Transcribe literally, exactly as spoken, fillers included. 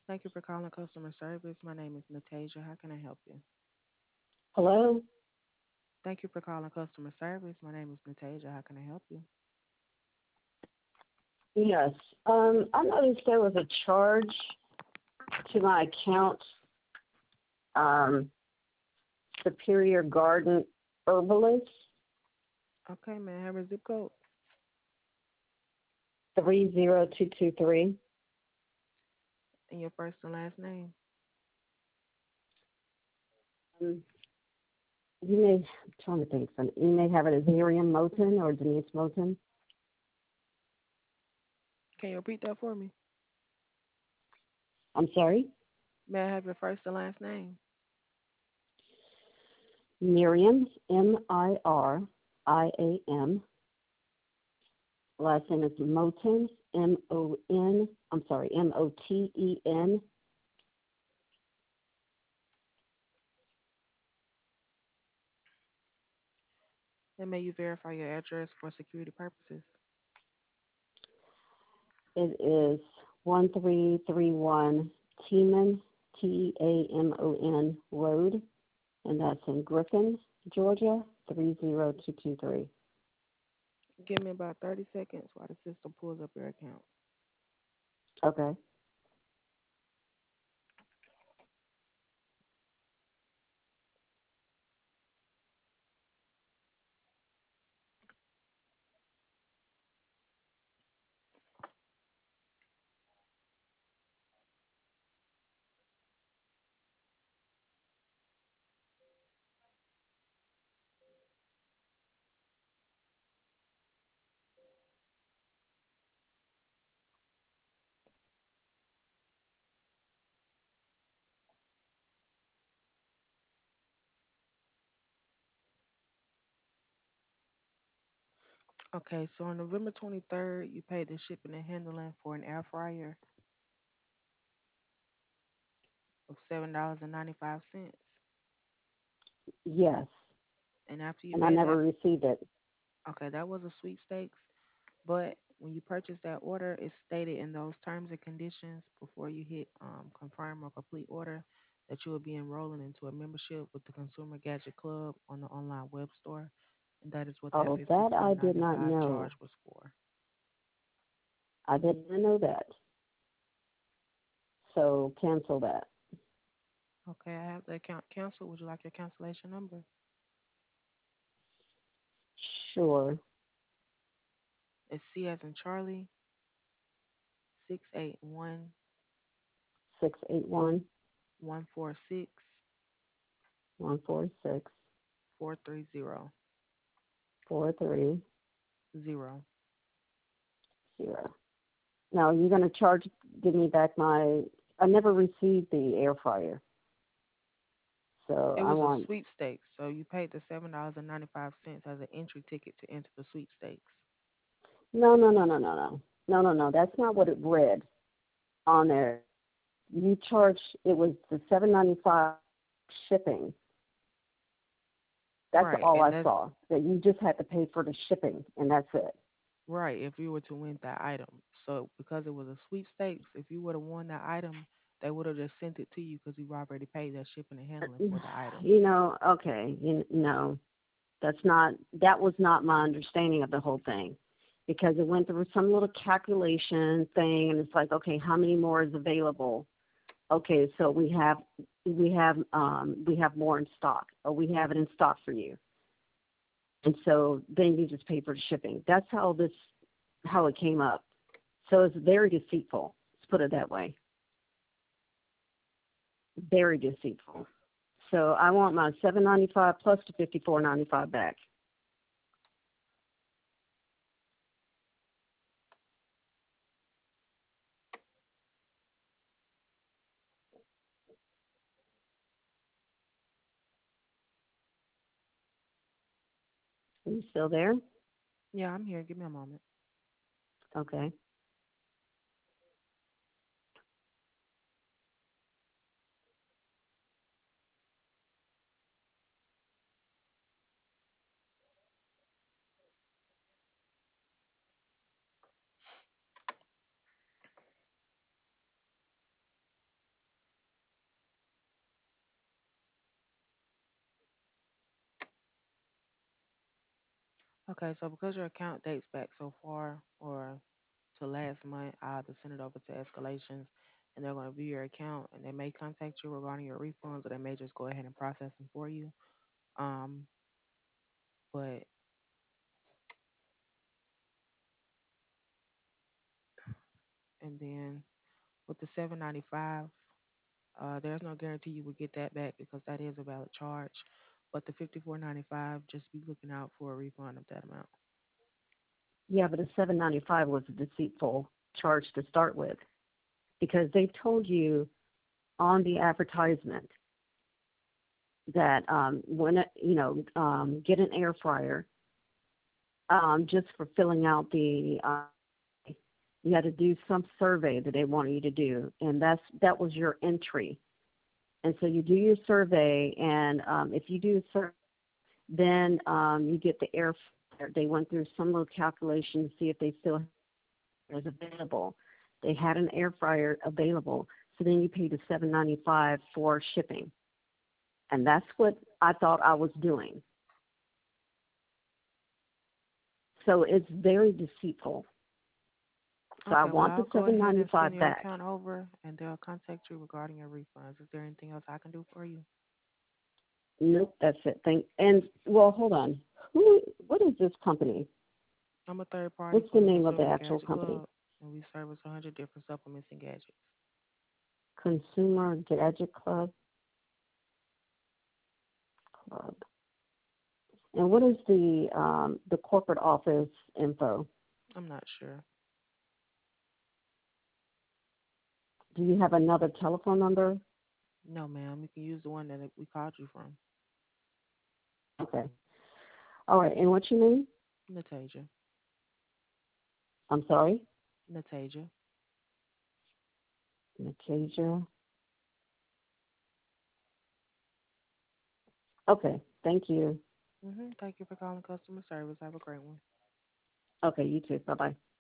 Thank you for calling customer service. My name is Natasia. How can I help you? Hello? Thank you for calling customer service. My name is Natasia. How can I help you? Yes. Um, I noticed there was a charge to my account, um, Superior Garden Herbalist, Okay, may I have a zip code three zero two two three. and your first and last name? Um, you may, I'm trying to think, some, you may have it as Miriam Moten or Denise Moten. Can you repeat that for me? I'm sorry? May I have your first and last name? Miriam, M I R I A M. Last name is Moten, M O N, I'm sorry, M O T E N. And may you verify your address for security purposes? It is one three three one Teeman, T A M O N Road, and that's in Griffin, Georgia, three zero two two three. Give me about thirty seconds while the system pulls up your account. Okay. Okay, so on November twenty-third, you paid the shipping and handling for an air fryer of seven dollars and ninety-five cents. Yes. And after you And I paid never that, received it. okay, that was a sweepstakes. But when you purchase that order, it's stated in those terms and conditions before you hit um, confirm or complete order that you will be enrolling into a membership with the Consumer Gadget Club on the online web store, and that is what that Oh, that fifty-four I did not ninety-five know. charge was for. I didn't know that. So cancel that. Okay, I have the account canceled. Would you like your cancellation number? Sure. It's C as in Charlie, six eight one Six eight one one four six one four six four three zero four three zero. zero. Now you're gonna charge give me back my I never received the air fryer. So It I was a want sweepstakes, so you paid the seven dollars and ninety five cents as an entry ticket to enter the sweepstakes. no no no no no no. No no no. That's not what it read on there. You charged it was the seven ninety five shipping. That's Right, all and I that's saw. That you just had to pay for the shipping and that's it. right if you were to win that item. So because it was a sweepstakes, if you would have won that item, they would have just sent it to you because you've already paid that shipping and handling for the item. You know, okay, you no. That's not that was not my understanding of the whole thing. Because it went through some little calculation thing and it's like, okay, how many more is available? Okay, so we have we have um we have more in stock or we have it in stock for you. And so then you just pay for the shipping. That's how this how it came up. So it's very deceitful. Let's put it that way. Very deceitful. So I want my seven ninety five plus the fifty four ninety five back. Are you still there? Yeah, I'm here. Give me a moment. Okay. Okay, so because your account dates back so far or to last month, I have to send it over to escalations and they're going to view your account and they may contact you regarding your refunds or they may just go ahead and process them for you. Um, but and then with the seven ninety five, uh, there's no guarantee you will get that back because that is a valid charge. But the fifty four ninety five, just be looking out for a refund of that amount. Yeah, but a seven ninety five was a deceitful charge to start with because they told you on the advertisement that um, when it- you know um, get an air fryer um, just for filling out the uh, you had to do some survey that they wanted you to do, and that's that was your entry. And so you do your survey, and um, if you do a survey, then um, you get the air fryer. They went through some little calculation to see if they still was available. They had an air fryer available, so then you pay the seven ninety five for shipping, and that's what I thought I was doing. So it's very deceitful. So I Okay, well, want the I'll go seven ahead ninety and send five your back. account over and they'll contact you regarding your refunds. Is there anything else I can do for you? Nope, that's it. Thank and well, hold on. Who? What is this company? I'm a third party What's for the the name of the Consumer actual Gadget company? Club, and we service one hundred different supplements and gadgets. Consumer Gadget Club. Club. And what is the um, the corporate office info? I'm not sure. Do you have another telephone number? No, ma'am. You can use the one that we called you from. Okay. All right. And what's your name? Nataja. I'm sorry. Nataja. Nacasia. Okay. Thank you. Mm-hmm. Thank you for calling customer service. Have a great one. Okay. You too. Bye bye.